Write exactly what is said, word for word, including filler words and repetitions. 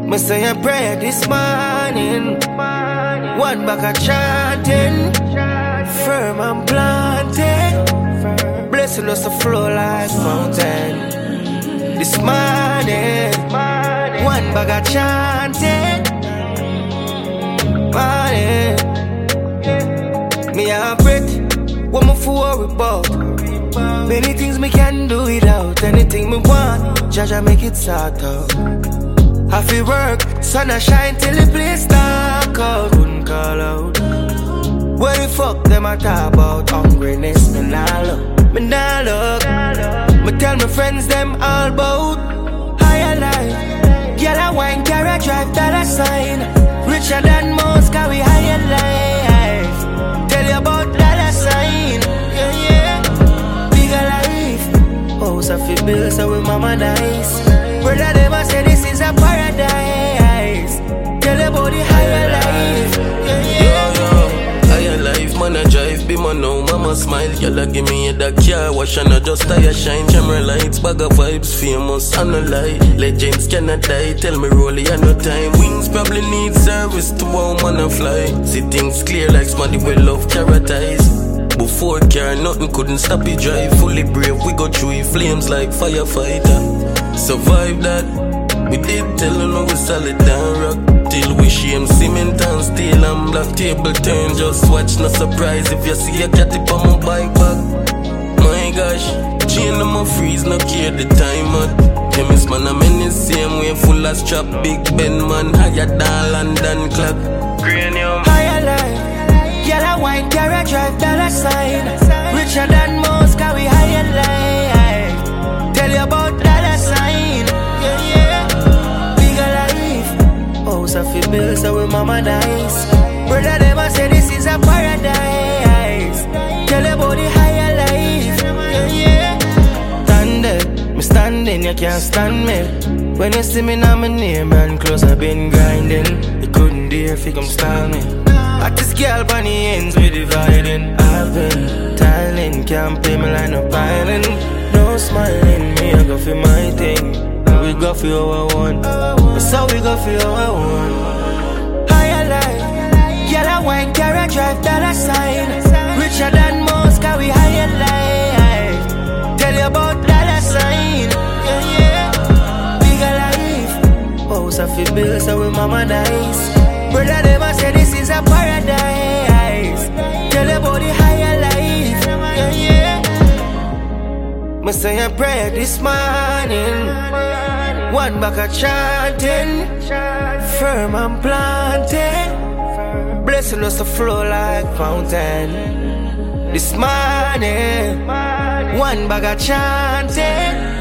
Me say a prayer this morning. One back a chanting. Firm and planted. Blessing us to flow like fountain. This morning. One back a chanting. Morning. Me a breath. What me for worry about? Many things me can do without. Anything me want, Jaja make it sort out. I feel work, sun a shine till the place dark out. Couldn't call out. What the fuck them a talk about? Hungriness, me nah look, me nah look. Me tell my friends them all about higher life. Girl a wine, carry a drive, that a sign. Richer than most, cause we higher life. Tell you about that a sign. Yeah, yeah. Bigger life. House of the bills, so we mama nice. Brother never say this is a paradise. Tell about the higher life. Yeah, yeah. Yo, yo. Higher life, man a drive, be man now, mama smile. Y'all give me a that car wash and I just tire shine. Camera lights, bag of vibes, famous, and no lie. Legends cannot die, tell me Rolly, I no time. Wings probably need service to how man a fly. See things clear like somebody we love carrot eyes. Before car, nothing couldn't stop it drive. Fully brave, we go through it, flames like firefighter. Survive that, we did tell you no we solid and rock. Till we shame cement and steel and black. Table turn, just watch, no surprise if you see a cat tip on my bike back. My gosh, chain on my freeze, no care the time out. Chemist man, I'm in the same way, full of strap. Big Ben man, higher than London clock. Cranium, higher life. Girl a wine, carry a drive, that a sign. Richer than most, cause we higher life. Tell you about that a sign. Yeah, yeah. Bigger life. House of the bills, so we mama nice. Brother never say this is a paradise. Tell you about the higher life. Yeah, yeah. Standing, me standing, you can't stand me. When you see me now, my name and close, I've been grinding. You couldn't dare if you come style me. At this girl bunny ends we dividing. I've been tiling, can't pay me like no piling. No smiling, me I go for my thing. And we go for our one. So we go for our one. Higher life. Girl a wine, carry a drive, that a sign. Richer than most, cause we higher life. Tell you about that a sign. Yeah, yeah. Bigger life. House of the bills, so we mama nice. Brother never say this is a paradise. Tell about the higher life. Yeah, yeah. Me say a prayer this morning. One back a chanting. Firm and planted. Blessing us to flow like fountain. This morning. One bag a chanting.